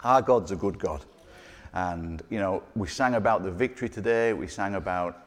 Our God's a good God. And, we sang about the victory today. We sang about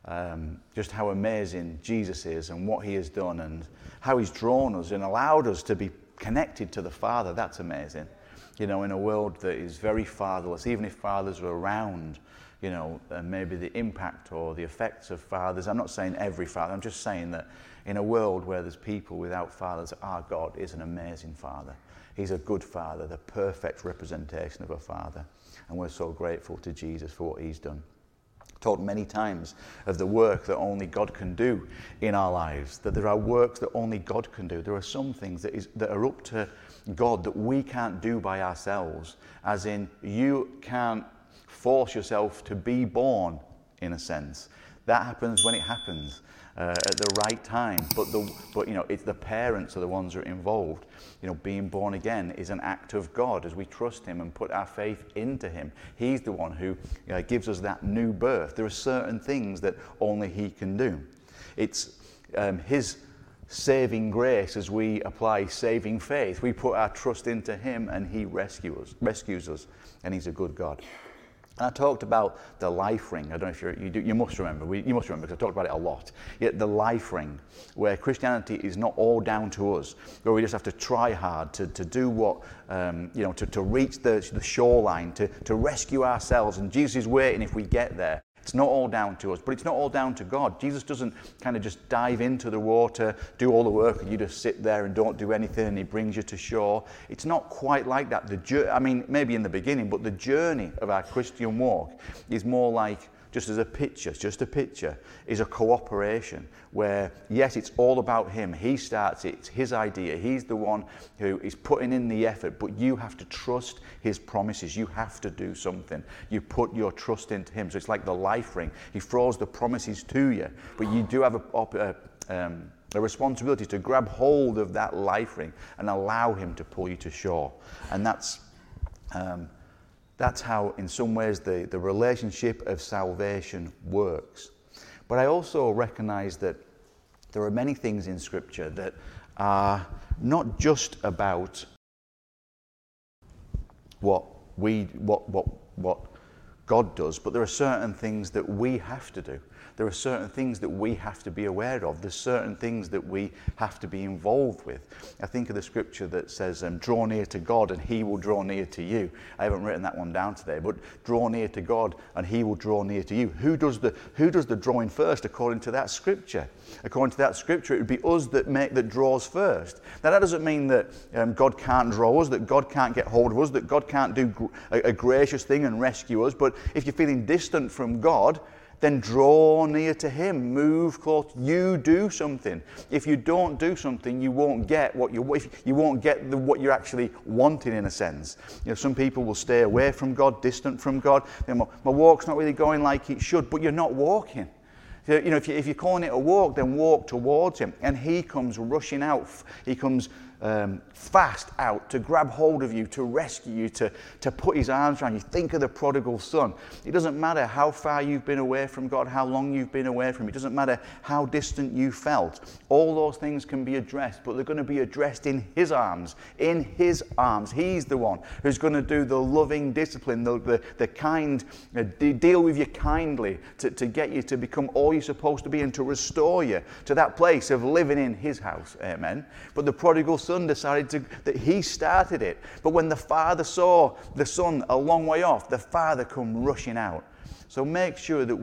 just how amazing Jesus is and what he has done and how he's drawn us and allowed us to be connected to the Father. That's amazing. In a world that is very fatherless, even if fathers are around, and maybe the impact or the effects of fathers. I'm not saying every father. I'm just saying that in a world where there's people without fathers, our God is an amazing Father. He's a good Father, the perfect representation of a Father. And we're so grateful to Jesus for what he's done. Talked many times of the work that only God can do in our lives, that there are works that only God can do. There are some things that are up to God that we can't do by ourselves, as in you can't force yourself to be born, in a sense. That happens when it happens at the right time, but it's the parents are the ones who are involved. Being born again is an act of God as we trust him and put our faith into him. He's the one who gives us that new birth. There are certain things that only he can do. It's his saving grace as we apply saving faith. We put our trust into him and he rescues us, and he's a good God. And I talked about the life ring. I don't know if you must remember. You must remember because I've talked about it a lot. Yet the life ring, where Christianity is not all down to us, where we just have to try hard to do what, to reach the shoreline, to rescue ourselves. And Jesus is waiting if we get there. It's not all down to us, but it's not all down to God. Jesus doesn't kind of just dive into the water, do all the work, and you just sit there and don't do anything, and he brings you to shore. It's not quite like that. Maybe in the beginning, but the journey of our Christian walk is more like just a picture, is a cooperation where, yes, it's all about him. He starts it. It's his idea. He's the one who is putting in the effort, but you have to trust his promises. You have to do something. You put your trust into him. So it's like the life ring. He throws the promises to you, but you do have a responsibility to grab hold of that life ring and allow him to pull you to shore. And that's how, in some ways, the relationship of salvation works. But I also recognize that there are many things in Scripture that are not just about what God does, but there are certain things that we have to do. There are certain things that we have to be aware of. There's certain things that we have to be involved with. I think of the scripture that says, draw near to God and he will draw near to you. I haven't written that one down today, but draw near to God and he will draw near to you. Who does the drawing first according to that scripture? According to that scripture, it would be us that draws first. Now that doesn't mean that God can't draw us, that God can't get hold of us, that God can't do a gracious thing and rescue us. But if you're feeling distant from God, then draw near to him, move close. You do something. If you don't do something, you won't get what what you're actually wanting, in a sense. Some people will stay away from God, distant from God. My walk's not really going like it should, but you're not walking. If you're calling it a walk, then walk towards him. And he comes rushing out. He comes fast out to grab hold of you, to rescue you, to put his arms around you. Think of the prodigal son. It doesn't matter how far you've been away from God, how long you've been away from him. It doesn't matter how distant you felt. All those things can be addressed, but they're going to be addressed in his arms. In his arms. He's the one who's going to do the loving discipline, the kind, deal with you kindly to get you to become all you're supposed to be and to restore you to that place of living in his house. Amen. But the prodigal son decided that he started it. But when the father saw the son a long way off, the father come rushing out. So make sure that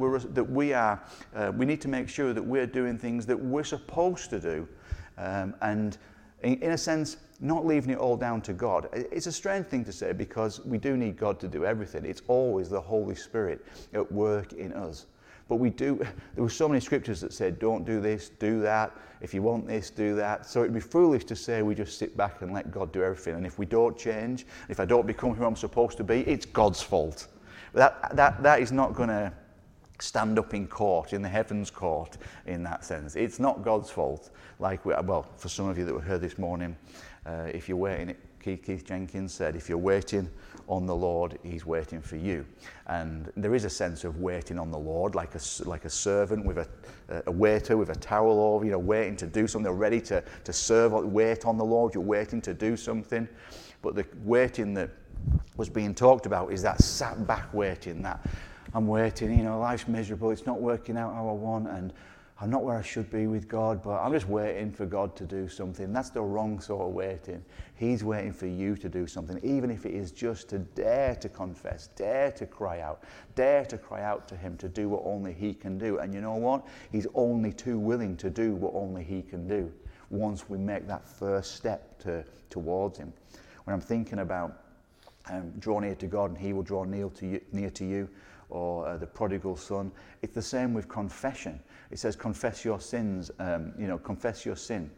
we need to make sure that we're doing things that we're supposed to do, and in a sense, not leaving it all down to God. It's a strange thing to say because we do need God to do everything. It's always the Holy Spirit at work in us. But there were so many scriptures that said, don't do this, do that. If you want this, do that. So it'd be foolish to say we just sit back and let God do everything. And if we don't change, if I don't become who I'm supposed to be, it's God's fault. That is not going to stand up in court, in the heavens court, in that sense. It's not God's fault. For some of you that were here this morning, if you're waiting, Keith Jenkins said, if you're waiting on the Lord, he's waiting for you. And there is a sense of waiting on the Lord, like a servant with a waiter with a towel over, waiting to do something. They're ready to serve, wait on the Lord. You're waiting to do something. But the waiting that was being talked about is that sat back waiting, that I'm waiting, life's miserable, it's not working out how I want, and I'm not where I should be with God, but I'm just waiting for God to do something. That's the wrong sort of waiting. He's waiting for you to do something, even if it is just to dare to confess, dare to cry out to him to do what only he can do. And you know what? He's only too willing to do what only he can do once we make that first step towards him. When I'm thinking about draw near to God and he will draw near to you, or the prodigal son, it's the same with confession. It says confess your sins, confess your sin.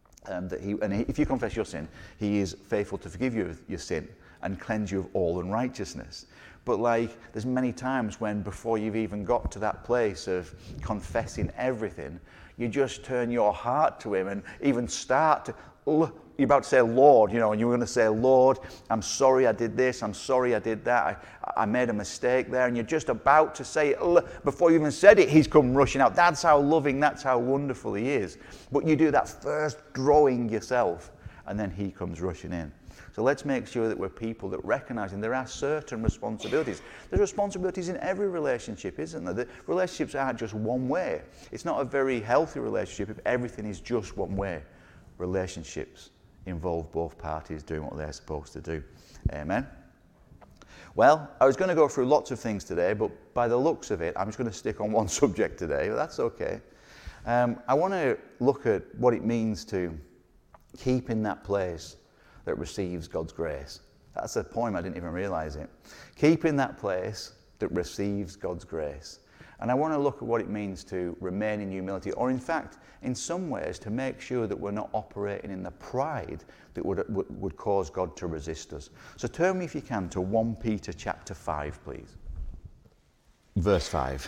If you confess your sin, he is faithful to forgive you of your sin and cleanse you of all unrighteousness. But there's many times when before you've even got to that place of confessing everything, you just turn your heart to him and even start to, you're about to say, Lord, and you're going to say, Lord, I'm sorry I did this, I'm sorry I did that, I made a mistake there, and you're just about to say it, before you even said it, he's come rushing out. That's how loving, that's how wonderful he is. But you do that first drawing yourself, and then he comes rushing in. So let's make sure that we're people that recognize, and there are certain responsibilities. There's responsibilities in every relationship, isn't there? The relationships aren't just one way. It's not a very healthy relationship if everything is just one way. Relationships involve both parties doing what they're supposed to do. Amen. Well, I was going to go through lots of things today, but by the looks of it, I'm just going to stick on one subject today, but that's okay. I want to look at what it means to keep in that place that receives God's grace. That's a poem, I didn't even realize it. Keep in that place that receives God's grace. And I want to look at what it means to remain in humility, or in fact, in some ways, to make sure that we're not operating in the pride that would cause God to resist us. So turn me, if you can, to 1 Peter chapter 5, please. Verse 5.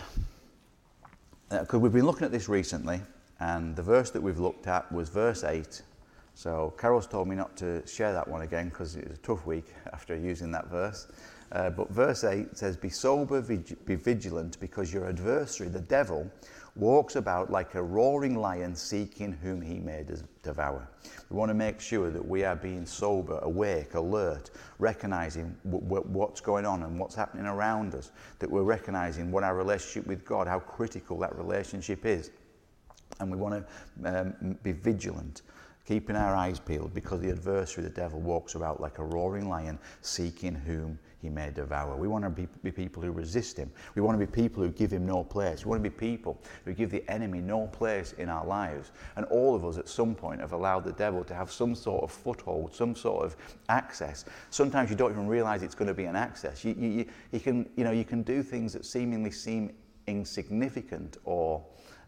Because we've been looking at this recently, and the verse that we've looked at was verse 8. So Carol's told me not to share that one again because it was a tough week after using that verse. But verse 8 says, be sober, be vigilant, because your adversary, the devil, walks about like a roaring lion seeking whom he may devour. We want to make sure that we are being sober, awake, alert, recognizing what's going on and what's happening around us, that we're recognizing what our relationship with God, how critical that relationship is. And we want to be vigilant, keeping our eyes peeled, because the adversary, the devil, walks about like a roaring lion seeking whom he may devour. We want to be people who resist him. We want to be people who give him no place. We want to be people who give the enemy no place in our lives. And all of us at some point have allowed the devil to have some sort of foothold, some sort of access. Sometimes you don't even realize it's going to be an access. You can do things that seemingly seem insignificant or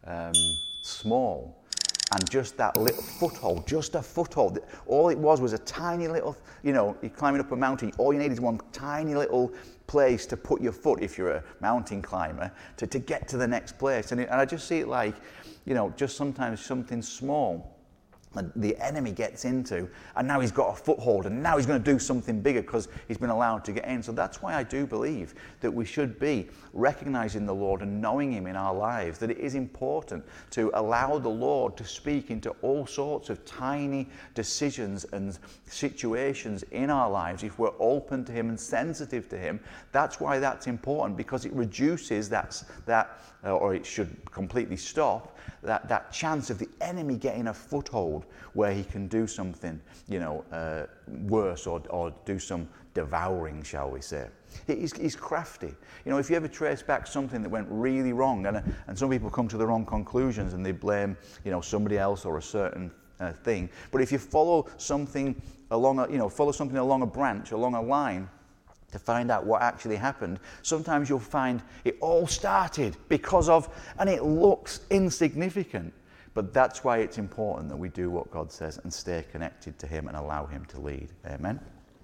small. And just that little foothold, just a foothold. All it was a tiny little, you're climbing up a mountain. All you need is one tiny little place to put your foot, if you're a mountain climber, to get to the next place. And I just see it like, just sometimes something small the enemy gets into, and now he's got a foothold, and now he's going to do something bigger because he's been allowed to get in. So that's why I do believe that we should be recognizing the Lord and knowing him in our lives, that it is important to allow the Lord to speak into all sorts of tiny decisions and situations in our lives if we're open to him and sensitive to him. That's why that's important, because it reduces or it should completely stop that chance of the enemy getting a foothold where he can do something, worse or do some devouring, shall we say. He's crafty. If you ever trace back something that went really wrong, and some people come to the wrong conclusions and they blame, somebody else or a certain thing. But if you follow something along a branch, along a line, to find out what actually happened, sometimes you'll find it all started because of, and it looks insignificant, but that's why it's important that we do what God says and stay connected to him and allow him to lead. Amen.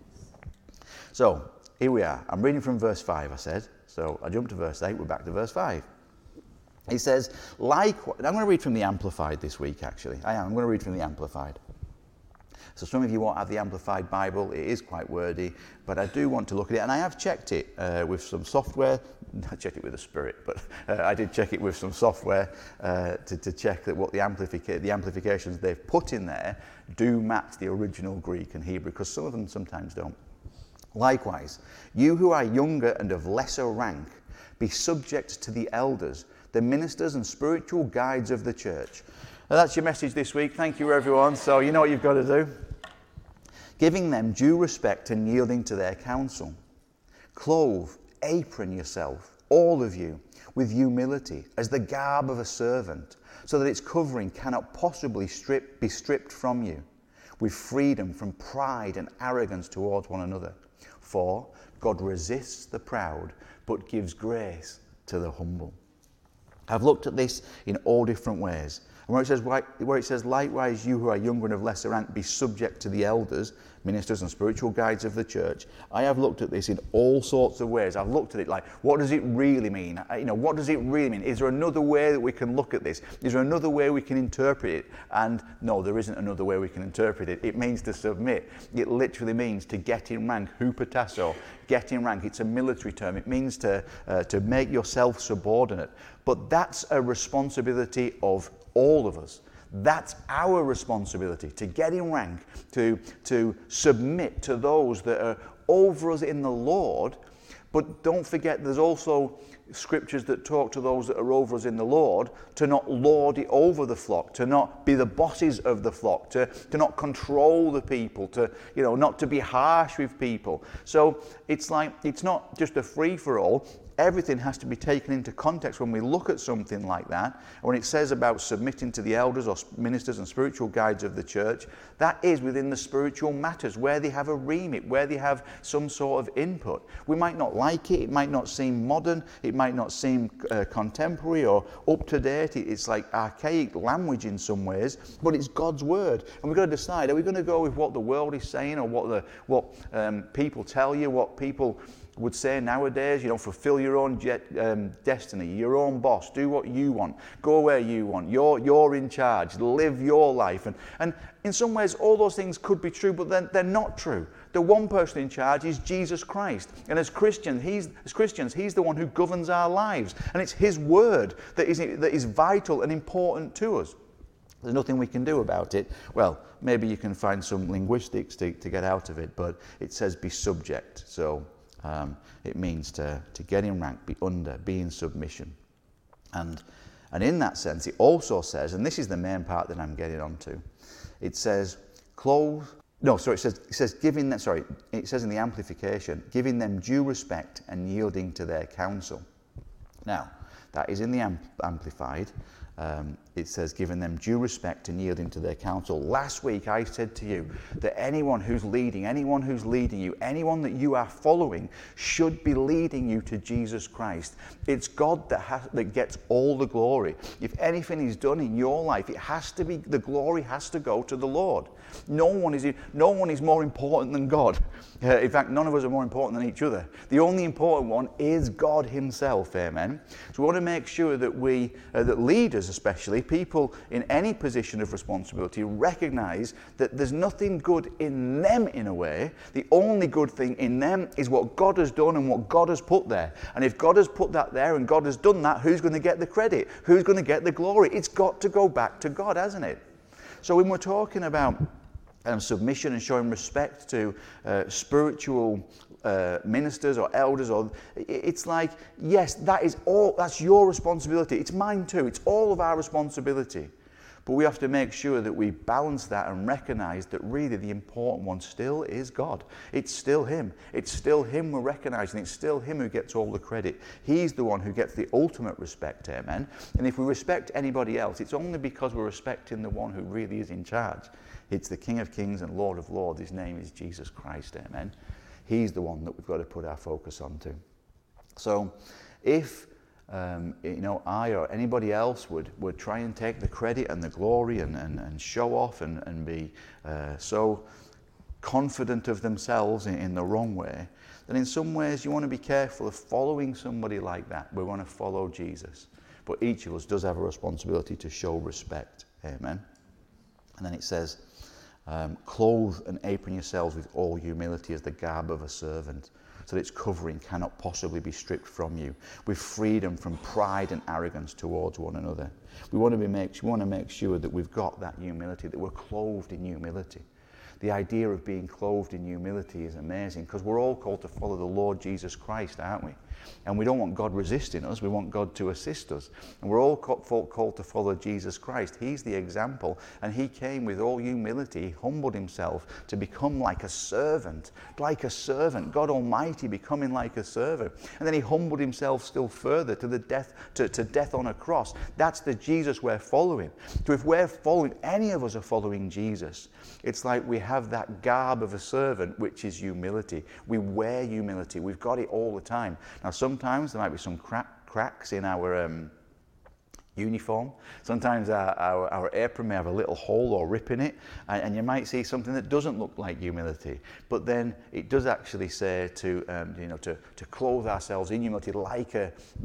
So here we are. I'm reading from verse 5, I said. So I jumped to verse 8, we're back to verse 5. He says, likewise, I'm going to read from the Amplified this week, actually. I'm going to read from the Amplified. So some of you won't have the Amplified Bible. It is quite wordy, but I do want to look at it. And I have checked it with some software. I checked it with the Spirit, but I did check it with some software to check that what the amplifications they've put in there do match the original Greek and Hebrew, because some of them sometimes don't. Likewise, you who are younger and of lesser rank, be subject to the elders, the ministers and spiritual guides of the church. Now, that's your message this week. Thank you, everyone. So you know what you've got to do. Giving them due respect and yielding to their counsel. Clothe, apron yourself, all of you, with humility, as the garb of a servant, so that its covering cannot possibly be stripped from you, with freedom from pride and arrogance towards one another. For God resists the proud, but gives grace to the humble. I've looked at this in all different ways. And where it says, likewise, you who are younger and of lesser rank, be subject to the elders, ministers and spiritual guides of the church. I have looked at this in all sorts of ways. I've looked at it like, what does it really mean? What does it really mean? Is there another way that we can look at this? Is there another way we can interpret it? And no, there isn't another way we can interpret it. It means to submit. It literally means to get in rank, hupotasso, get in rank. It's a military term. It means to make yourself subordinate. But that's a responsibility of all of us. That's our responsibility, to get in rank, to submit to those that are over us in the Lord. But don't forget, there's also scriptures that talk to those that are over us in the Lord to not lord it over the flock, to not be the bosses of the flock, to not control the people, to not to be harsh with people. So it's like, it's not just a free-for-all. Everything has to be taken into context when we look at something like that. And when it says about submitting to the elders or ministers and spiritual guides of the church, that is within the spiritual matters, where they have a remit, where they have some sort of input. We might not like it, it might not seem modern, it might not seem contemporary or up to date. It's like archaic language in some ways, but it's God's word. And we've got to decide, are we going to go with what the world is saying, or what people tell you, what people would say nowadays, fulfill your own destiny, your own boss, do what you want, go where you want, you're in charge, live your life. And in some ways, all those things could be true, but then they're not true. The one person in charge is Jesus Christ. And as Christians, he's the one who governs our lives. And it's his word that is vital and important to us. There's nothing we can do about it. Well, maybe you can find some linguistics to get out of it, but it says be subject. So it means to get in rank, be under, be in submission. And in that sense, it also says, and this is the main part that I'm getting onto, it says it says in the Amplification, giving them due respect and yielding to their counsel. Now, that is in the Amplified. It says, giving them due respect and yielding to their counsel. Last week I said to you that anyone who's leading you, anyone that you are following, should be leading you to Jesus Christ. It's God that gets all the glory. If anything is done in your life, the glory has to go to the Lord. No one is more important than God. In fact, none of us are more important than each other. The only important one is God himself. Amen. So we want to make sure that that leaders, especially people in any position of responsibility, recognize that there's nothing good in them in a way. The only good thing in them is what God has done and what God has put there. And if God has put that there and God has done that, who's going to get the credit? Who's going to get the glory? It's got to go back to God, hasn't it? So when we're talking about submission and showing respect to spiritual ministers or elders, it's like, yes, that's your responsibility. It's mine too. It's all of our responsibility. But we have to make sure that we balance that and recognize that really the important one still is God. It's still him. It's still him we're recognizing. It's still him who gets all the credit. He's the one who gets the ultimate respect, amen? And if we respect anybody else, it's only because we're respecting the one who really is in charge. It's the King of Kings and Lord of Lords. His name is Jesus Christ, amen? He's the one that we've got to put our focus on to. So if I or anybody else would try and take the credit and the glory and show off and be so confident of themselves in the wrong way, then in some ways you want to be careful of following somebody like that. We want to follow Jesus. But each of us does have a responsibility to show respect. Amen. And then it says, clothe and apron yourselves with all humility as the garb of a servant, so that its covering cannot possibly be stripped from you, with freedom from pride and arrogance towards one another. We want to make sure that we've got that humility, that we're clothed in humility, the idea of being clothed in humility is amazing, because we're all called to follow the Lord Jesus Christ, aren't we? And we don't want God resisting us, we want God to assist us. And we're all called to follow Jesus Christ. He's the example, and he came with all humility, he humbled himself to become like a servant, God Almighty becoming like a servant. And then he humbled himself still further to the death, to death on a cross. That's the Jesus we're following. So if we're following, any of us are following Jesus, it's like we have that garb of a servant, which is humility. We wear humility. We've got it all the time. Now, sometimes there might be some cracks in our uniform. Sometimes our apron may have a little hole or rip in it, and you might see something that doesn't look like humility. But then it does actually say to clothe ourselves in humility like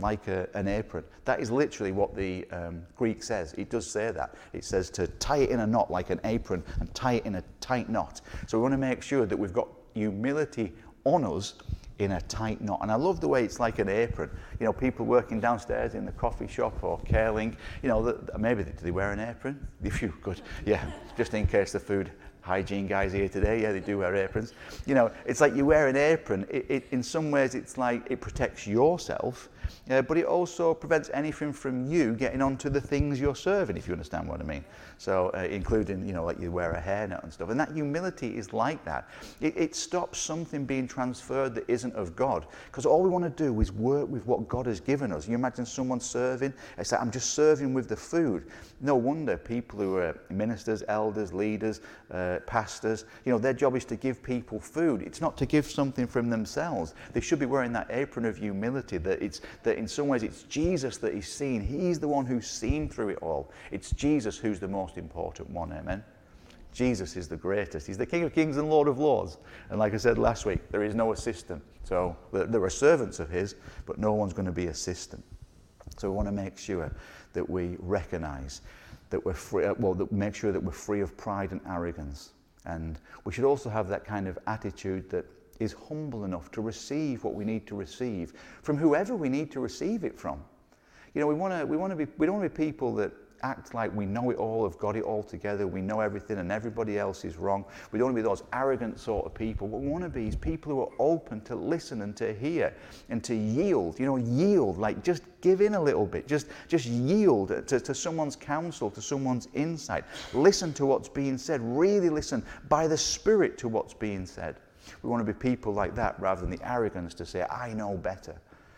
an apron. That is literally what the Greek says. It does say that. It says to tie it in a knot like an apron and tie it in a tight knot. So we want to make sure that we've got humility on us in a tight knot. And I love the way it's like an apron. You know, people working downstairs in the coffee shop or Carling, maybe do they wear an apron? If you could, yeah, just in case the food hygiene guys here today, yeah, they do wear aprons. You know, it's like you wear an apron. It in some ways, it's like it protects yourself, but it also prevents anything from you getting onto the things you're serving, if you understand what I mean. So, including, like you wear a hairnet and stuff. And that humility is like that. It stops something being transferred that isn't of God. Because all we want to do is work with what God has given us. You imagine someone serving, it's like, I'm just serving with the food. No wonder people who are ministers, elders, leaders, pastors, their job is to give people food. It's not to give something from themselves. They should be wearing that apron of humility, that in some ways it's Jesus that is seen. He's the one who's seen through it all. It's Jesus who's the most important one, amen? Jesus is the greatest. He's the King of Kings and Lord of Lords. And like I said last week, there is no assistant. So there are servants of his, but no one's going to be assistant. So we want to make sure that we recognize that we're free, make sure that we're free of pride and arrogance. And we should also have that kind of attitude that is humble enough to receive what we need to receive from whoever we need to receive it from. We don't want to be people that act like we know it all, have got it all together, we know everything and everybody else is wrong. We don't want to be those arrogant sort of people. What we want to be is people who are open to listen and to hear and to yield. Yield, like just give in a little bit. Just yield to someone's counsel, to someone's insight. Listen to what's being said. Really listen by the Spirit to what's being said. We want to be people like that rather than the arrogance to say, I know better.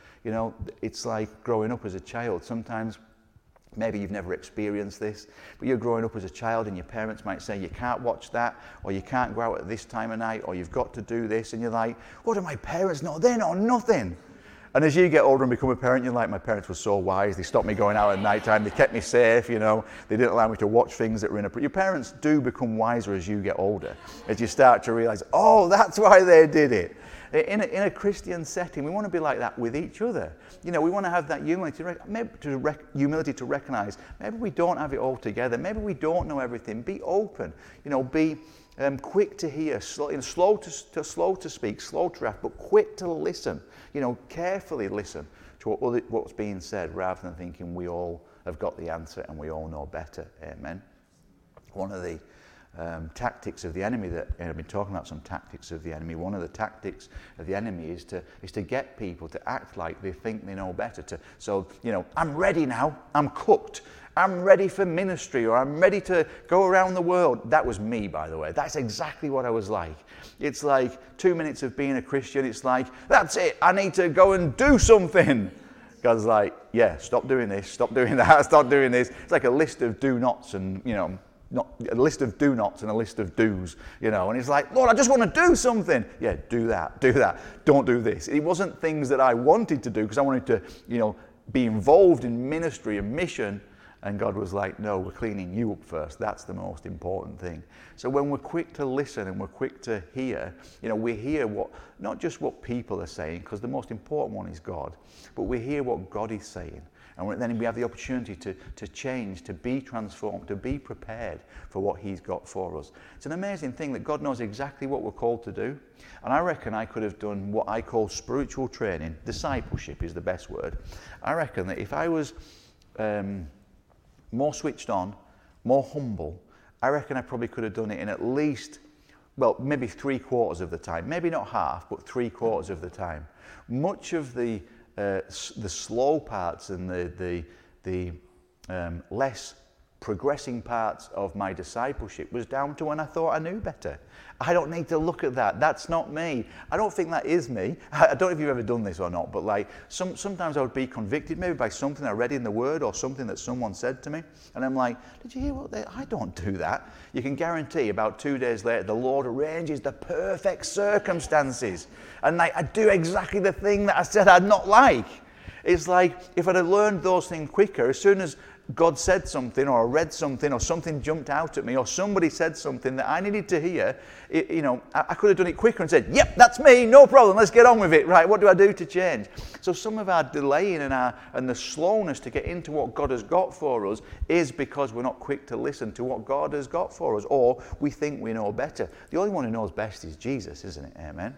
It's like growing up as a child. Sometimes, maybe you've never experienced this, but you're growing up as a child and your parents might say, you can't watch that, or you can't go out at this time of night, or you've got to do this, and you're like, what do my parents know? They know nothing. And as you get older and become a parent, you're like, my parents were so wise, they stopped me going out at night time, they kept me safe, they didn't allow me to watch things that were inappropriate. Your parents do become wiser as you get older, as you start to realize, oh, that's why they did it. In a Christian setting, we want to be like that with each other. We want to have that humility to recognize maybe we don't have it all together. Maybe we don't know everything. Be open. Be quick to hear, slow to speak, slow to wrath, but quick to listen. Carefully listen to what's being said, rather than thinking we all have got the answer and we all know better. Amen. One of the tactics of the enemy I've been talking about some tactics of the enemy. One of the tactics of the enemy is to get people to act like they think they know better. I'm ready now. I'm cooked. I'm ready for ministry, or I'm ready to go around the world. That was me, by the way. That's exactly what I was like. It's like 2 minutes of being a Christian. It's like, that's it. I need to go and do something. God's like, yeah, stop doing this, stop doing that, stop doing this. It's like a list of do nots and, not a list of do nots and a list of do's, and it's like, Lord, I just want to do something. Yeah, do that, don't do this. It wasn't things that I wanted to do because I wanted to, be involved in ministry and mission. And God was like, no, we're cleaning you up first. That's the most important thing. So when we're quick to listen and we're quick to hear, we hear not just what people are saying, because the most important one is God, but we hear what God is saying. And then we have the opportunity to change, to be transformed, to be prepared for what he's got for us. It's an amazing thing that God knows exactly what we're called to do. And I reckon I could have done what I call spiritual training. Discipleship is the best word. I reckon that if I was more switched on, more humble, I reckon I probably could have done it in at least Well, maybe 3/4 of the time. Maybe not half, but 3/4 of the time. Much of the slow parts and the less progressing parts of my discipleship was down to when I thought I knew better. I don't need to look at that. That's not me. I don't think that is me. I don't know if you've ever done this or not, but like sometimes I would be convicted maybe by something I read in the Word or something that someone said to me, and I'm like, did you hear what they... I don't do that. You can guarantee about 2 days later the Lord arranges the perfect circumstances, and like I do exactly the thing that I said I'd not like. It's like if I'd have learned those things quicker, as soon as God said something or I read something or something jumped out at me or somebody said something that I needed to hear, I could have done it quicker and said, yep, that's me, no problem, let's get on with it. Right, what do I do to change? So some of our delaying and the slowness to get into what God has got for us is because we're not quick to listen to what God has got for us, or we think we know better. The only one who knows best is Jesus, isn't it? Amen.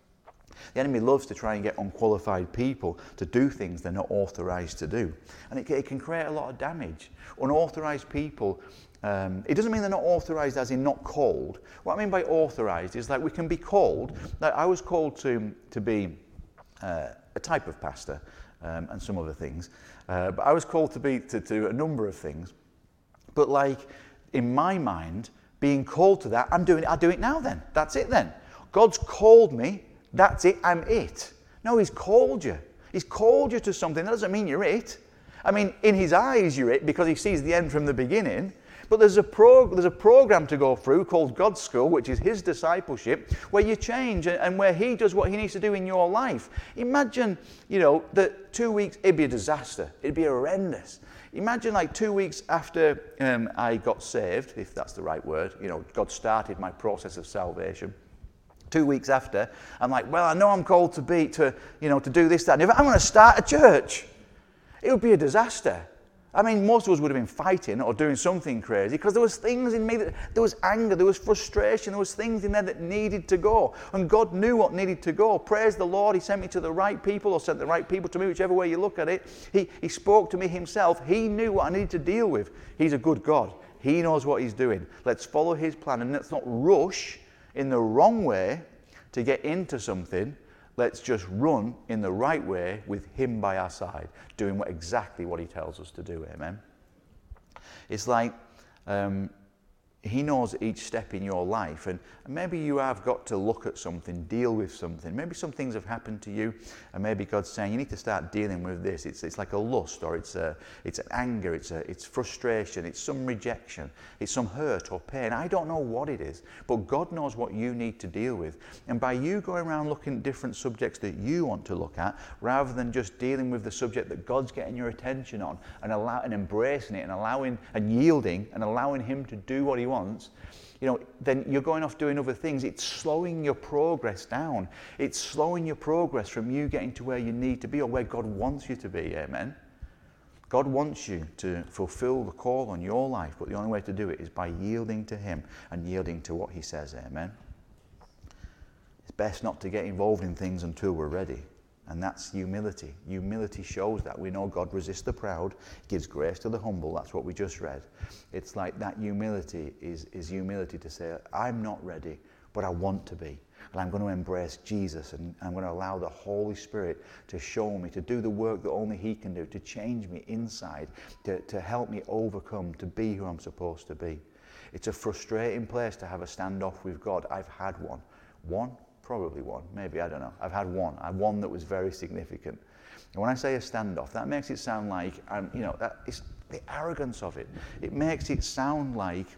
The enemy loves to try and get unqualified people to do things they're not authorized to do. And it can create a lot of damage. Unauthorized people, it doesn't mean they're not authorized as in not called. What I mean by authorized is like we can be called. Like I was called to be a type of pastor and some other things. But I was called to be to a number of things. But like in my mind, being called to that, I do it now then. That's it then. God's called me. That's it, I'm it. No, he's called you. He's called you to something. That doesn't mean you're it. I mean, in his eyes you're it because he sees the end from the beginning. But there's a program to go through called God's School, which is his discipleship, where you change and where he does what he needs to do in your life. Imagine, that 2 weeks, it'd be a disaster. It'd be horrendous. Imagine like 2 weeks after I got saved, if that's the right word, God started my process of salvation. 2 weeks after, I'm like, well, I know I'm called to do this, that, and the other. I'm going to start a church. It would be a disaster. I mean, most of us would have been fighting or doing something crazy because there was things in me there was anger, there was frustration, there was things in there that needed to go. And God knew what needed to go. Praise the Lord, he sent me to the right people or sent the right people to me, whichever way you look at it. He spoke to me himself. He knew what I needed to deal with. He's a good God. He knows what he's doing. Let's follow his plan and let's not rush in the wrong way to get into something. Let's just run in the right way with him by our side, doing exactly what he tells us to do. Amen. It's like he knows each step in your life, and maybe you have got to look at something, deal with something. Maybe some things have happened to you, and maybe God's saying you need to start dealing with this. It's like a lust, or it's an anger, it's frustration, it's some rejection, it's some hurt or pain. I don't know what it is, but God knows what you need to deal with. And by you going around looking at different subjects that you want to look at, rather than just dealing with the subject that God's getting your attention on, and embracing it, and allowing and yielding and allowing him to do what he wants, then you're going off doing other things. It's slowing your progress down. It's slowing your progress from you getting to where you need to be or where God wants you to be. Amen. God wants you to fulfill the call on your life, but the only way to do it is by yielding to him and yielding to what he says. Amen. It's best not to get involved in things until we're ready. And that's humility. Humility shows that. We know God resists the proud, gives grace to the humble. That's what we just read. It's like that humility is humility to say, I'm not ready, but I want to be. And I'm going to embrace Jesus, and I'm going to allow the Holy Spirit to show me, to do the work that only he can do, to change me inside, to help me overcome, to be who I'm supposed to be. It's a frustrating place to have a standoff with God. I've had one. Probably one, maybe, I don't know. I've had one. I had one that was very significant. And when I say a standoff, that makes it sound like, that is the arrogance of it. It makes it sound like,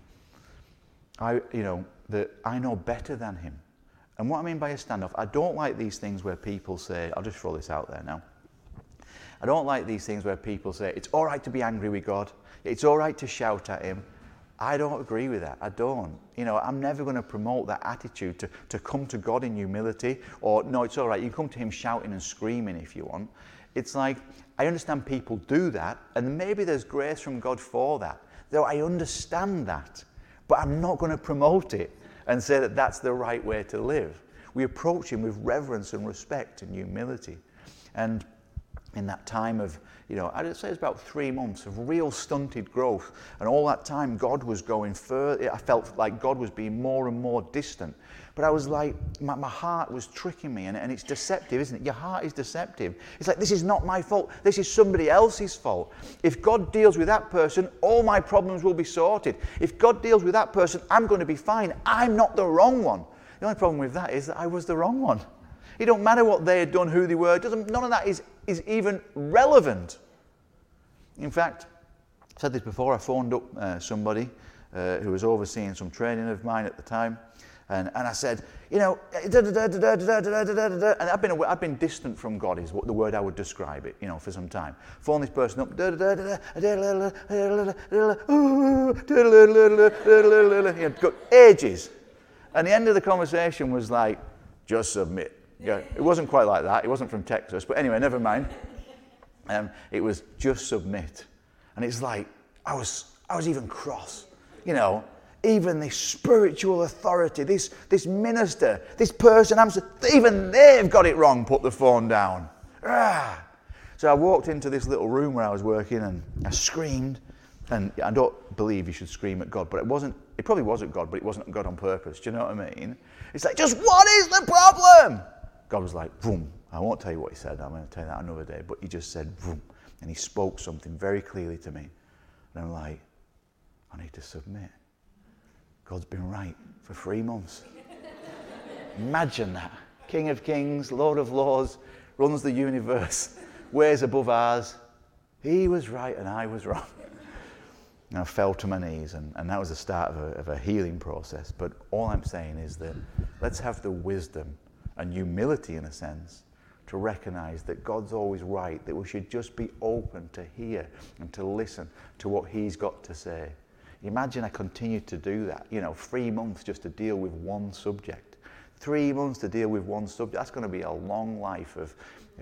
that I know better than him. And what I mean by a standoff, I don't like these things where people say, I'll just throw this out there now. I don't like these things where people say, it's all right to be angry with God. It's all right to shout at him. I don't agree with that. I don't. I'm never going to promote that attitude to come to God in humility, or no, it's all right. You come to him shouting and screaming if you want. It's like, I understand people do that, and maybe there's grace from God for that. Though I understand that, but I'm not going to promote it and say that that's the right way to live. We approach him with reverence and respect and humility. And in that time of, I'd say it's about 3 months of real stunted growth. And all that time, God was going further. I felt like God was being more and more distant. But I was like, my heart was tricking me. And it's deceptive, isn't it? Your heart is deceptive. It's like, this is not my fault. This is somebody else's fault. If God deals with that person, all my problems will be sorted. If God deals with that person, I'm going to be fine. I'm not the wrong one. The only problem with that is that I was the wrong one. It don't matter what they had done, who they were. None of that is even relevant. In fact, I've said this before, I phoned up somebody who was overseeing some training of mine at the time, and I said, and I've been distant from God is what the word I would describe it, for some time. Phone this person up, ages. And the end of the conversation was like, just submit. Yeah, it wasn't quite like that. It wasn't from Texas. But anyway, never mind. It was just submit. And it's like, I was even cross. Even this spiritual authority, this minister, this person, even they've got it wrong, put the phone down. So I walked into this little room where I was working and I screamed. And I don't believe you should scream at God, but it probably was at God, but it wasn't God on purpose. Do you know what I mean? It's like, just what is the problem? God was like, boom. I won't tell you what he said. I'm going to tell you that another day. But he just said, boom. And he spoke something very clearly to me. And I'm like, I need to submit. God's been right for 3 months. Imagine that. King of kings, Lord of lords, runs the universe, ways above ours. He was right and I was wrong. And I fell to my knees, and that was the start of a healing process. But all I'm saying is that let's have the wisdom and humility, in a sense, to recognize that God's always right, that we should just be open to hear and to listen to what he's got to say. Imagine I continued to do that, 3 months just to deal with one subject. 3 months to deal with one subject. That's going to be a long life of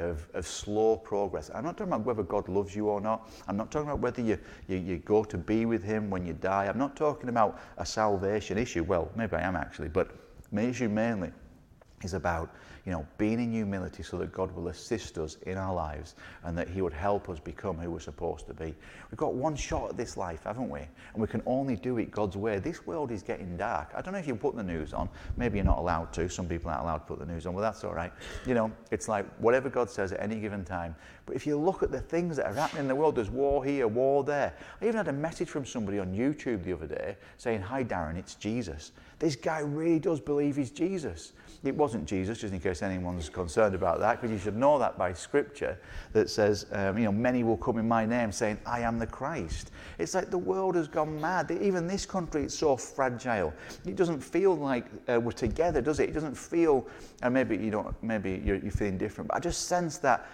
slow progress. I'm not talking about whether God loves you or not. I'm not talking about whether you go to be with him when you die. I'm not talking about a salvation issue. Well, maybe I am actually, but my issue mainly is about being in humility so that God will assist us in our lives and that he would help us become who we're supposed to be. We've got one shot at this life, haven't we? And we can only do it God's way. This world is getting dark. I don't know if you put the news on. Maybe you're not allowed to. Some people aren't allowed to put the news on. Well, that's all right. It's like whatever God says at any given time. But if you look at the things that are happening in the world, there's war here, war there. I even had a message from somebody on YouTube the other day saying, "Hi Darren, it's Jesus." This guy really does believe he's Jesus. It wasn't Jesus, just in case anyone's concerned about that, because you should know that by Scripture that says, many will come in my name saying, "I am the Christ." It's like the world has gone mad. Even this country is so fragile. It doesn't feel like we're together, does it? It doesn't feel, and maybe you don't. Maybe you're feeling different. But I just sense that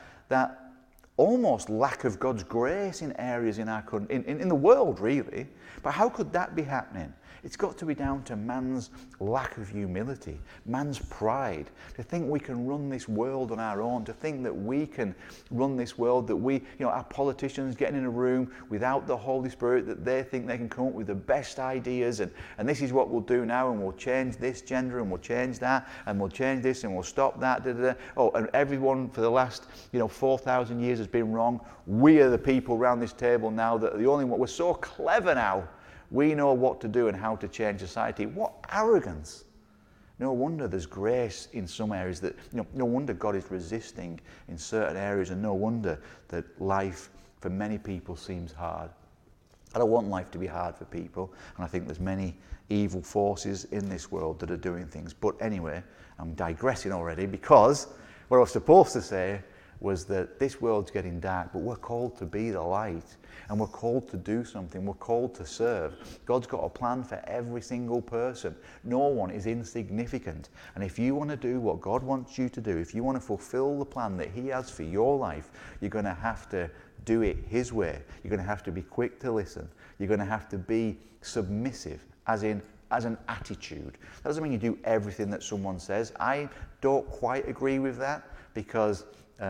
almost lack of God's grace in areas in our country, in the world, really. But how could that be happening? It's got to be down to man's lack of humility, man's pride, to think we can run this world on our own, to think that we can run this world, that our politicians getting in a room without the Holy Spirit, that they think they can come up with the best ideas, and this is what we'll do now, and we'll change this gender, and we'll change that, and we'll change this, and we'll stop that. Oh, and everyone for the last 4,000 years has been wrong. We are the people around this table now that are the only one. We're so clever now. We know what to do and how to change society. What arrogance. No wonder there's grace in some areas that, no wonder God is resisting in certain areas, and no wonder that life for many people seems hard. I don't want life to be hard for people, and I think there's many evil forces in this world that are doing things. But anyway, I'm digressing already, because what I was supposed to say was that this world's getting dark, but we're called to be the light, and we're called to do something. We're called to serve. God's got a plan for every single person. No one is insignificant. And if you want to do what God wants you to do, if you want to fulfill the plan that he has for your life, you're going to have to do it his way. You're going to have to be quick to listen. You're going to have to be submissive, as an attitude. That doesn't mean you do everything that someone says. I don't quite agree with that, because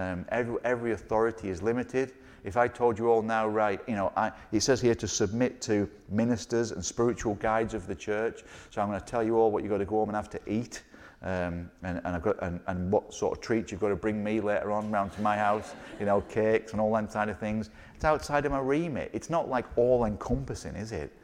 every authority is limited. If I told you all now, right, it says here to submit to ministers and spiritual guides of the church. So I'm going to tell you all what you've got to go home and have to eat. and what sort of treats you've got to bring me later on round to my house, cakes and all that kind of things. It's outside of my remit. It's not like all encompassing, is it?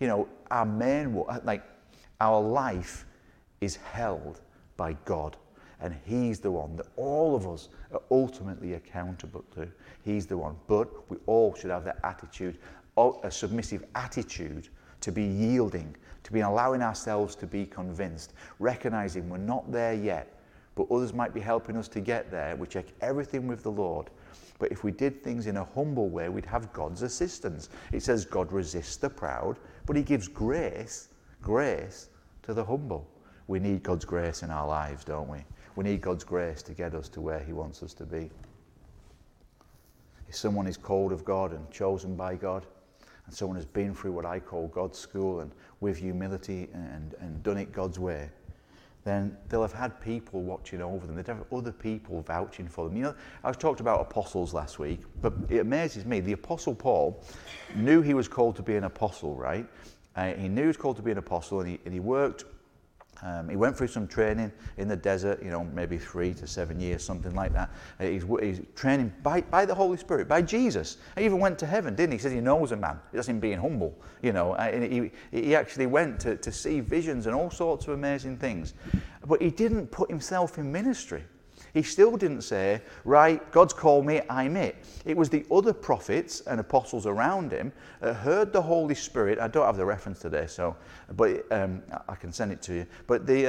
Our life is held by God, and He's the one that all of us are ultimately accountable to. He's the one. But we all should have that attitude, a submissive attitude, to be yielding, to be allowing ourselves to be convinced, recognizing we're not there yet, but others might be helping us to get there. We check everything with the Lord. But if we did things in a humble way, we'd have God's assistance. It says God resists the proud, but He gives grace to the humble. We need God's grace in our lives, don't we? We need God's grace to get us to where He wants us to be. If someone is called of God and chosen by God, and someone has been through what I call God's school and with humility and done it God's way, then they'll have had people watching over them. They'd have other people vouching for them. I was talked about apostles last week, but it amazes me. The Apostle Paul knew he was called to be an apostle, right? He knew he was called to be an apostle, and he worked. He went through some training in the desert, maybe 3 to 7 years, something like that. He's training by the Holy Spirit, by Jesus. He even went to heaven, didn't he? He says he knows a man. That's him being humble, And he actually went to see visions and all sorts of amazing things. But he didn't put himself in ministry. He still didn't say, right, God's called me, I'm it. It was the other prophets and apostles around him that heard the Holy Spirit. I don't have the reference today, but I can send it to you. But they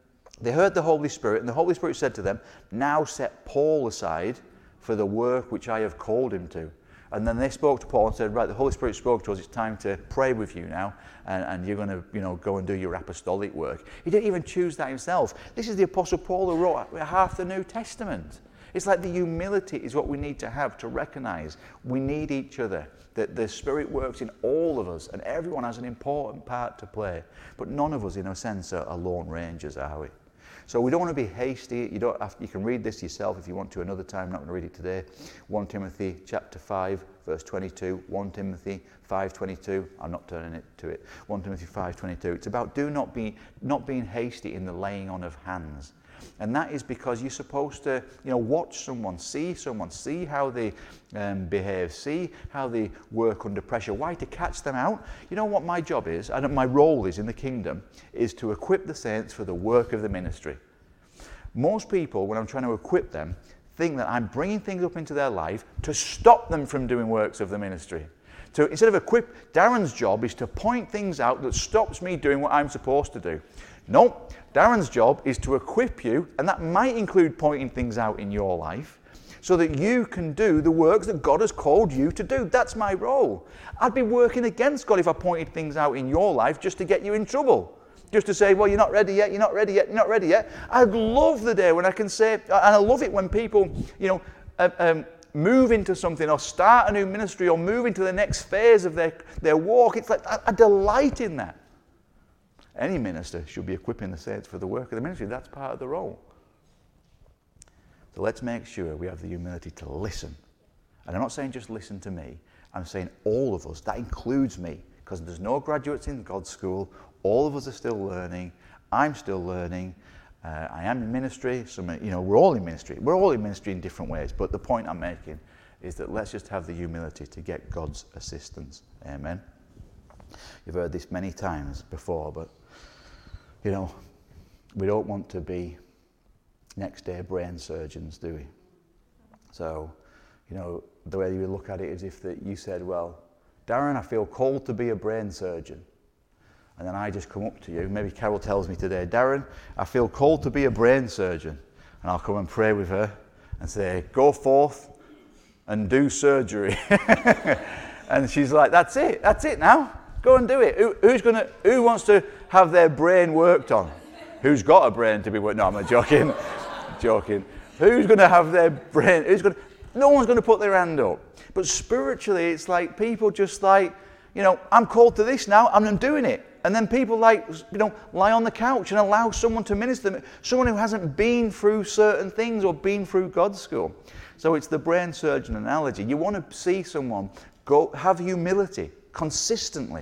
heard the Holy Spirit, and the Holy Spirit said to them, now set Paul aside for the work which I have called him to. And then they spoke to Paul and said, right, the Holy Spirit spoke to us, it's time to pray with you now, and you're going to go and do your apostolic work. He didn't even choose that himself. This is the Apostle Paul who wrote half the New Testament. It's like the humility is what we need to have to recognize we need each other, that the Spirit works in all of us, and everyone has an important part to play. But none of us, in a sense, are lone rangers, are we? So we don't want to be hasty. You can read this yourself if you want to another time. I'm not going to read it today. 1 Timothy chapter 5, verse 22. 1 Timothy 5:22. I'm not turning it to it. 1 Timothy 5:22. It's about not being hasty in the laying on of hands. And that is because you're supposed to, watch someone, see how they behave, see how they work under pressure. Why? To catch them out. You know what my job is, and my role is in the kingdom, is to equip the saints for the work of the ministry. Most people, when I'm trying to equip them, think that I'm bringing things up into their life to stop them from doing works of the ministry. So instead of equip, Darren's job is to point things out that stops me doing what I'm supposed to do. No, Darren's job is to equip you, and that might include pointing things out in your life, so that you can do the works that God has called you to do. That's my role. I'd be working against God if I pointed things out in your life just to get you in trouble. Just to say, well, you're not ready yet, you're not ready yet, you're not ready yet. I'd love the day when I can say, and I love it when people, move into something or start a new ministry or move into the next phase of their walk. It's like, I delight in that. Any minister should be equipping the saints for the work of the ministry. That's part of the role. So let's make sure we have the humility to listen. And I'm not saying just listen to me. I'm saying all of us. That includes me, because there's no graduates in God's school. All of us are still learning. I'm still learning. I am in ministry. We're all in ministry. We're all in ministry in different ways. But the point I'm making is that let's just have the humility to get God's assistance. Amen. You've heard this many times before, but we don't want to be next day brain surgeons, do we? So, the way you look at it is if you said, well, Darren, I feel called to be a brain surgeon. And then I just come up to you, maybe Carol tells me today, Darren, I feel called to be a brain surgeon. And I'll come and pray with her and say, go forth and do surgery. And she's like, that's it now. Go and do it. Who wants to have their brain worked on? Who's got a brain to be worked on? No, I'm joking. Joking. Who's going to have their brain? No one's going to put their hand up. But spiritually, it's like people just like, I'm called to this now, and I'm doing it. And then people lie on the couch and allow someone to minister them, someone who hasn't been through certain things or been through God's school. So it's the brain surgeon analogy. You want to see someone have humility consistently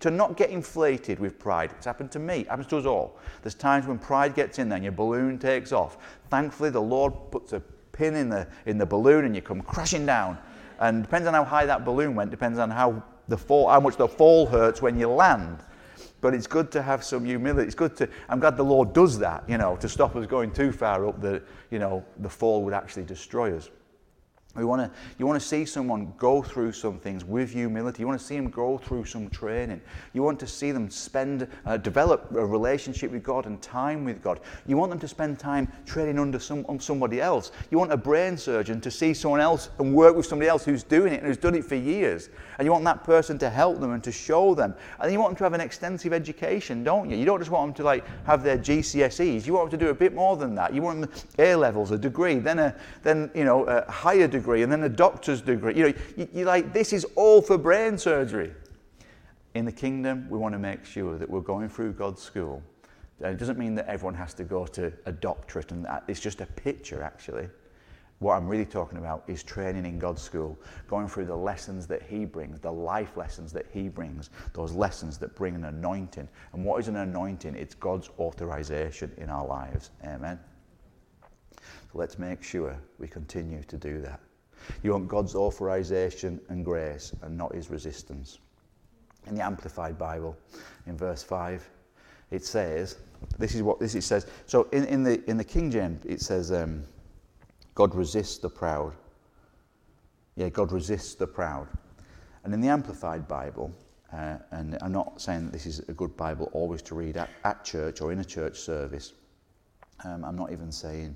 to not get inflated with pride. It's happened to me. It happens to us all. There's times when pride gets in there and your balloon takes off. Thankfully, the Lord puts a pin in the balloon and you come crashing down. And depends on how high that balloon went, depends on how much the fall hurts when you land. But it's good to have some humility. I'm glad the Lord does that, to stop us going too far up that, the fall would actually destroy us. You want to see someone go through some things with humility. You want to see them go through some training. You want to see them develop a relationship with God and time with God. You want them to spend time training under somebody else. You want a brain surgeon to see someone else and work with somebody else who's doing it and who's done it for years. And you want that person to help them and to show them. And then you want them to have an extensive education, don't you? You don't just want them to have their GCSEs. You want them to do a bit more than that. You want them A-levels, a degree, then a higher degree, and then a doctor's degree. You're like, this is all for brain surgery. In the kingdom, we want to make sure that we're going through God's school. It doesn't mean that everyone has to go to a doctorate, and that it's just a picture, actually. What I'm really talking about is training in God's school, going through the lessons that He brings, the life lessons that He brings, those lessons that bring an anointing. And what is an anointing? It's God's authorization in our lives. Amen. So let's make sure we continue to do that. You want God's authorization and grace and not His resistance. In the Amplified Bible, in verse 5, it says, this is what it says. So in the King James, it says, God resists the proud. Yeah, God resists the proud. And in the Amplified Bible, and I'm not saying that this is a good Bible always to read at church or in a church service. I'm not even saying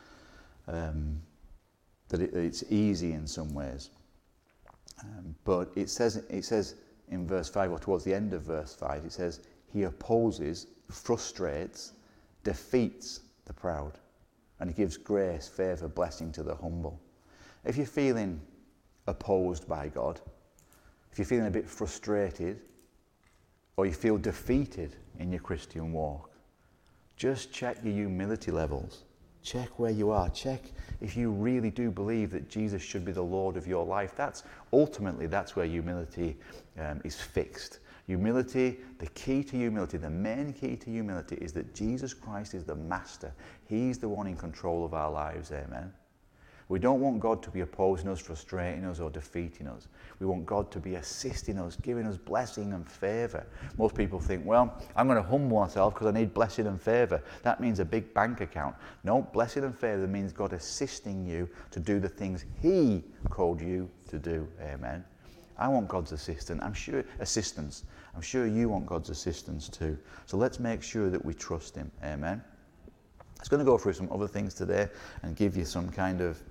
that it's easy in some ways. But it says in verse 5, or towards the end of verse 5, it says, He opposes, frustrates, defeats the proud. And He gives grace, favour, blessing to the humble. If you're feeling opposed by God, if you're feeling a bit frustrated, or you feel defeated in your Christian walk, just check your humility levels. Check where you are. Check if you really do believe that Jesus should be the Lord of your life. That's where humility is fixed. Humility, the key to humility, the main key to humility is that Jesus Christ is the master. He's the one in control of our lives. Amen. We don't want God to be opposing us, frustrating us, or defeating us. We want God to be assisting us, giving us blessing and favour. Most people think, well, I'm going to humble myself because I need blessing and favour. That means a big bank account. No, blessing and favour means God assisting you to do the things He called you to do. Amen. I want God's assistance. I'm sure you want God's assistance too. So let's make sure that we trust Him. Amen. I was going to go through some other things today and give you some kind of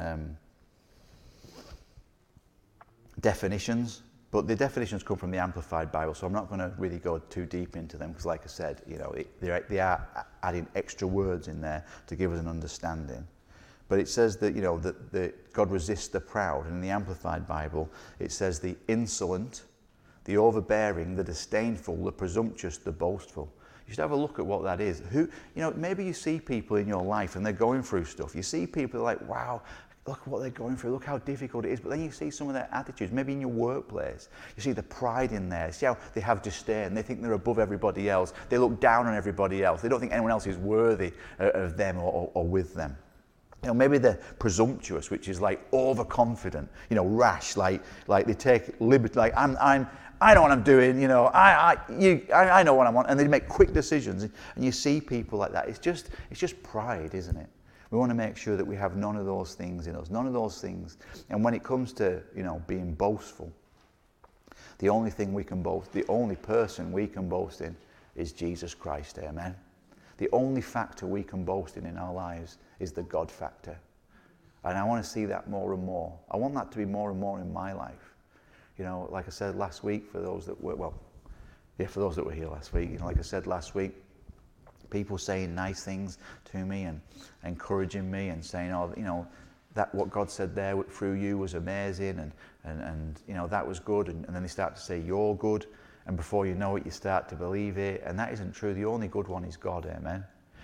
definitions, but the definitions come from the Amplified Bible, so I'm not going to really go too deep into them because, like I said, they are adding extra words in there to give us an understanding. But it says that that God resists the proud, and in the Amplified Bible it says the insolent, the overbearing, the disdainful, the presumptuous, the boastful. You should have a look at what that is. Maybe you see people in your life and they're going through stuff. You see people like, wow, look at what they're going through. Look how difficult it is. But then you see some of their attitudes, maybe in your workplace. You see the pride in there. See how they have disdain. They think they're above everybody else. They look down on everybody else. They don't think anyone else is worthy of them or with them. Maybe they're presumptuous, which is like overconfident, rash, like they take liberty, like I know what I'm doing, I know what I want, and they make quick decisions, and you see people like that. It's just pride, isn't it? We want to make sure that we have none of those things in us, none of those things. And when it comes to, being boastful, the only thing we can boast, the only person we can boast in is Jesus Christ, amen? The only factor we can boast in our lives is the God factor. And I want to see that more and more. I want that to be more and more in my life. Like I said last week, for those that were here last week, like I said last week, people saying nice things to me and encouraging me and saying, that what God said there through you was amazing and that was good. And then they start to say, you're good. And before you know it, you start to believe it. And that isn't true. The only good one is God, amen.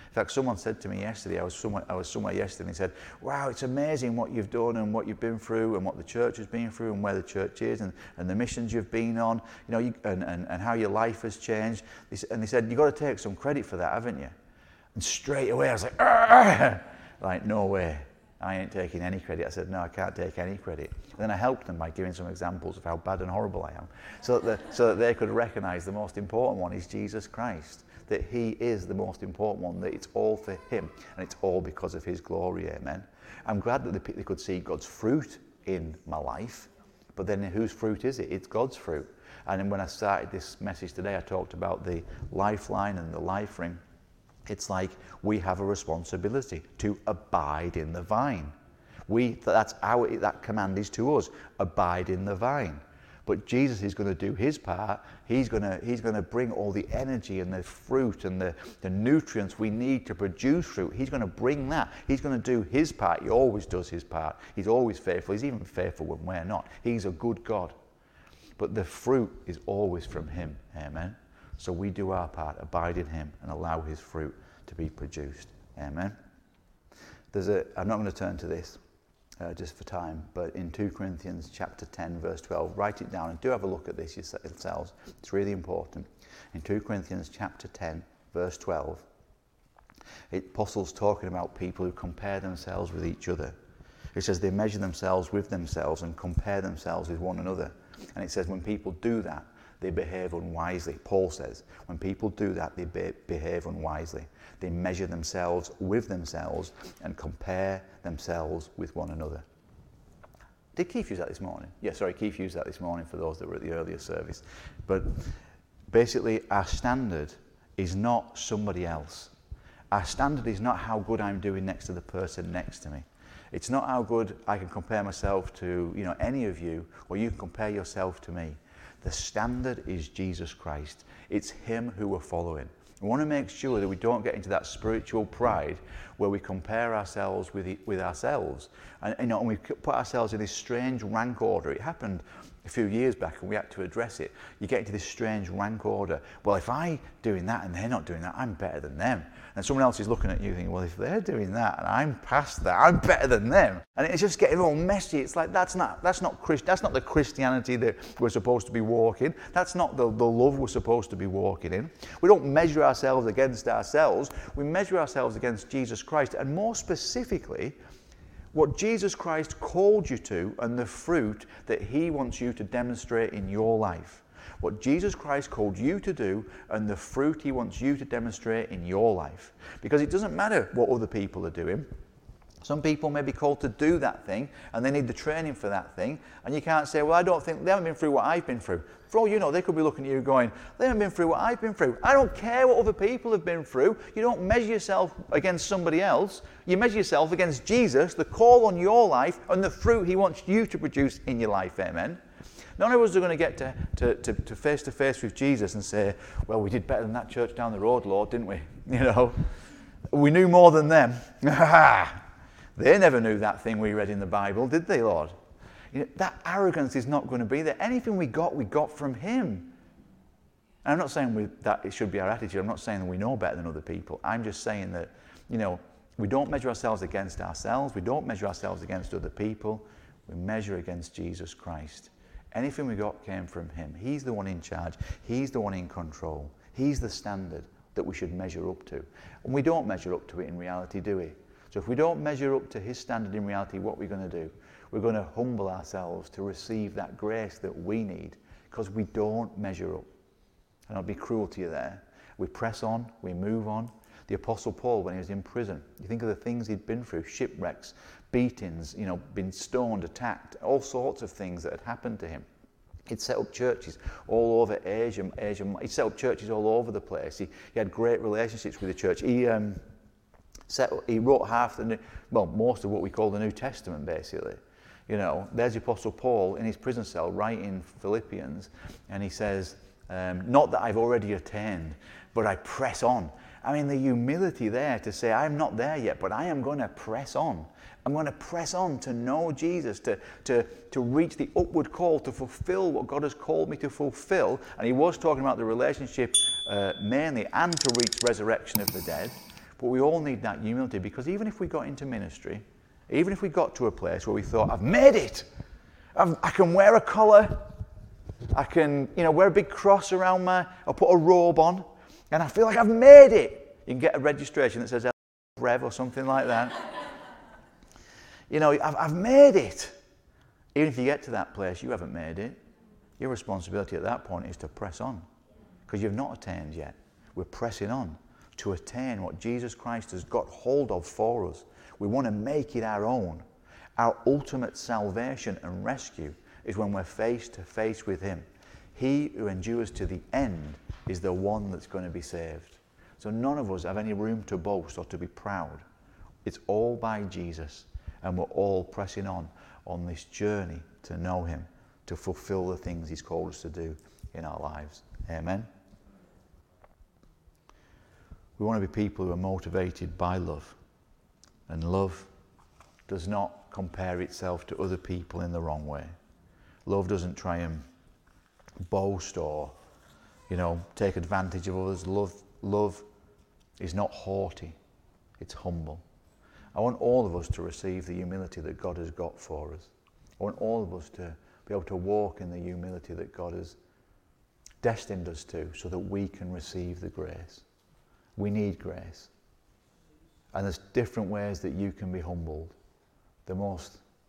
In fact, someone said to me yesterday, I was somewhere yesterday, and he said, wow, it's amazing what you've done and what you've been through and what the church has been through and where the church is and the missions you've been on, and how your life has changed. And they said, you've got to take some credit for that, haven't you? And straight away I was like, argh! Like, no way. I ain't taking any credit. I said, no, I can't take any credit. And then I helped them by giving some examples of how bad and horrible I am, so that they could recognize the most important one is Jesus Christ, that he is the most important one, that it's all for him, and it's all because of his glory, amen. I'm glad that they could see God's fruit in my life, but then whose fruit is it? It's God's fruit. And then when I started this message today, I talked about the lifeline and the life ring. It's like we have a responsibility to abide in the vine. That command is to us, abide in the vine. But Jesus is going to do his part. He's going to bring all the energy and the fruit and the nutrients we need to produce fruit. He's going to bring that. He's going to do his part. He always does his part. He's always faithful. He's even faithful when we're not. He's a good God. But the fruit is always from him, amen. So we do our part, abide in him, and allow his fruit to be produced. Amen. I'm not going to turn to this just for time, but in 2 Corinthians chapter 10, verse 12, write it down and do have a look at this yourselves. It's really important. In 2 Corinthians chapter 10, verse 12, the apostle's talking about people who compare themselves with each other. It says they measure themselves with themselves and compare themselves with one another. And it says when people do that, they behave unwisely. Paul says, when people do that, they behave unwisely. They measure themselves with themselves and compare themselves with one another. Did Keith use that this morning? Yeah, sorry, Keith used that this morning for those that were at the earlier service. But basically, our standard is not somebody else. Our standard is not how good I'm doing next to the person next to me. It's not how good I can compare myself to, any of you, or you can compare yourself to me. The standard is Jesus Christ. It's him who we're following. We want to make sure that we don't get into that spiritual pride where we compare ourselves with ourselves. And we put ourselves in this strange rank order. It happened a few years back and we had to address it. You get into this strange rank order. Well, if I'm doing that and they're not doing that, I'm better than them. And someone else is looking at you thinking, well, if they're doing that and I'm past that, I'm better than them. And it's just getting all messy. It's like, that's not the Christianity that we're supposed to be walking. That's not the love we're supposed to be walking in. We don't measure ourselves against ourselves. We measure ourselves against Jesus Christ. And more specifically, what Jesus Christ called you to and the fruit that he wants you to demonstrate in your life. What Jesus Christ called you to do and the fruit he wants you to demonstrate in your life. Because it doesn't matter what other people are doing. Some people may be called to do that thing and they need the training for that thing. And you can't say, well, I don't think they haven't been through what I've been through. For all you know, they could be looking at you going, they haven't been through what I've been through. I don't care what other people have been through. You don't measure yourself against somebody else. You measure yourself against Jesus, the call on your life and the fruit he wants you to produce in your life. Amen. None of us are going to get to face with Jesus and say, well, we did better than that church down the road, Lord, didn't we? We knew more than them. They never knew that thing we read in the Bible, did they, Lord? That arrogance is not going to be there. Anything we got from him. And I'm not saying that it should be our attitude. I'm not saying that we know better than other people. I'm just saying that, we don't measure ourselves against ourselves. We don't measure ourselves against other people. We measure against Jesus Christ. Anything we got came from him. He's the one in charge. He's the one in control. He's the standard that we should measure up to. And we don't measure up to it in reality, do we? So if we don't measure up to his standard in reality, what we're going to do? We're going to humble ourselves to receive that grace that we need because we don't measure up. And I'll be cruel to you there. We press on, we move on. The Apostle Paul, when he was in prison, you think of the things he'd been through, shipwrecks, beatings, been stoned, attacked, all sorts of things that had happened to him. He'd set up churches all over Asia. He set up churches all over the place. He had great relationships with the church. He wrote most of what we call the New Testament, basically. There's the Apostle Paul in his prison cell writing Philippians, and he says, not that I've already attained, but I press on. I mean, the humility there to say, I'm not there yet, but I am going to press on. I'm going to press on to know Jesus, to reach the upward call, to fulfill what God has called me to fulfill. And he was talking about the relationship mainly and to reach resurrection of the dead. But we all need that humility, because even if we got into ministry, even if we got to a place where we thought, I've made it, I can wear a collar, I can, wear a big cross around or put a robe on, and I feel like I've made it. You can get a registration that says Rev or something like that. I've made it. Even if you get to that place, you haven't made it. Your responsibility at that point is to press on, because you've not attained yet. We're pressing on to attain what Jesus Christ has got hold of for us. We want to make it our own. Our ultimate salvation and rescue is when we're face to face with him. He who endures to the end is the one that's going to be saved. So none of us have any room to boast or to be proud. It's all by Jesus, and we're all pressing on this journey to know him, to fulfill the things he's called us to do in our lives. Amen. We want to be people who are motivated by love. And love does not compare itself to other people in the wrong way. Love doesn't try and boast or, take advantage of others. Love is not haughty. It's humble. I want all of us to receive the humility that God has got for us. I want all of us to be able to walk in the humility that God has destined us to, so that we can receive the grace. We need grace. And there's different ways that you can be humbled. The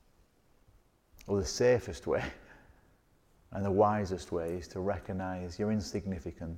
safest way and the wisest way is to recognize your insignificance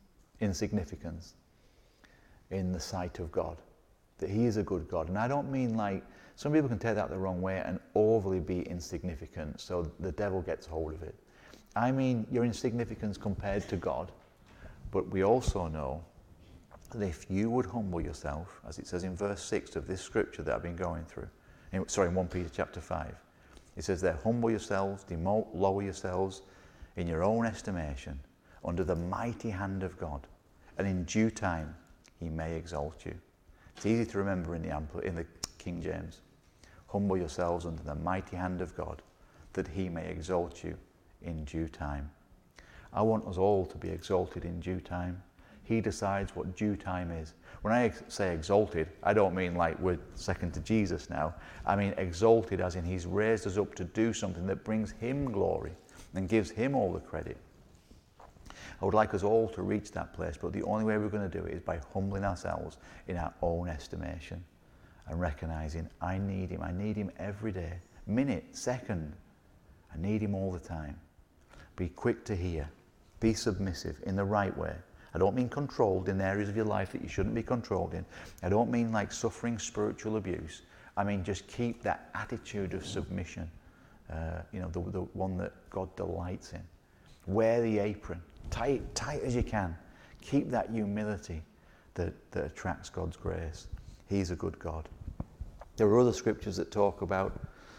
in the sight of God. That he is a good God. And I don't mean some people can take that the wrong way and overly be insignificant so the devil gets hold of it. I mean your insignificance compared to God. But we also know that if you would humble yourself, as it says in verse 6 of this scripture that I've been going through, in 1 Peter chapter 5, it says there, humble yourselves, lower yourselves in your own estimation under the mighty hand of God, and in due time he may exalt you. It's easy to remember in the King James. Humble yourselves under the mighty hand of God, that he may exalt you in due time. I want us all to be exalted in due time. He decides what due time is. When I say exalted, I don't mean we're second to Jesus now. I mean exalted as in he's raised us up to do something that brings him glory and gives him all the credit. I would like us all to reach that place, but the only way we're going to do it is by humbling ourselves in our own estimation and recognizing I need him every day, minute, second. I need him all the time. Be quick to hear. Be submissive in the right way. I don't mean controlled in areas of your life that you shouldn't be controlled in. I don't mean suffering spiritual abuse. I mean just keep that attitude of submission, the one that God delights in. Wear the apron, tight as you can. Keep that humility that attracts God's grace. He's a good God. There are other scriptures that talk about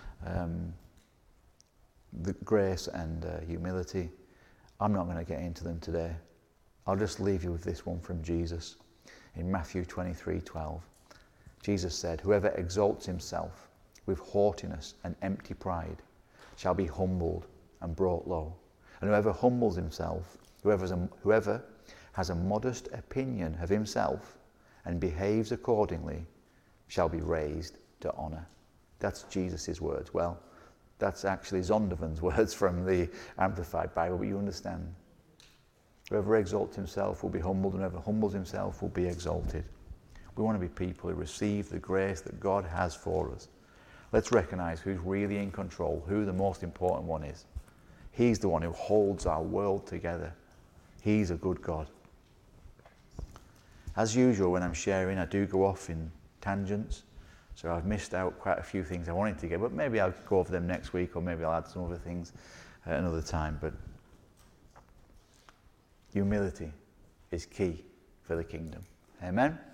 the grace and humility. I'm not going to get into them today. I'll just leave you with this one from Jesus in Matthew 23:12. Jesus said, whoever exalts himself with haughtiness and empty pride shall be humbled and brought low. And whoever humbles himself, whoever has a modest opinion of himself and behaves accordingly, shall be raised to honour. That's Jesus' words. Well, that's actually Zondervan's words from the Amplified Bible, but you understand. Whoever exalts himself will be humbled, and whoever humbles himself will be exalted. We want to be people who receive the grace that God has for us. Let's recognise who's really in control, who the most important one is. He's the one who holds our world together. He's a good God. As usual, when I'm sharing, I do go off in tangents. So I've missed out quite a few things I wanted to get, but maybe I'll go over them next week, or maybe I'll add some other things at another time. But humility is key for the kingdom. Amen?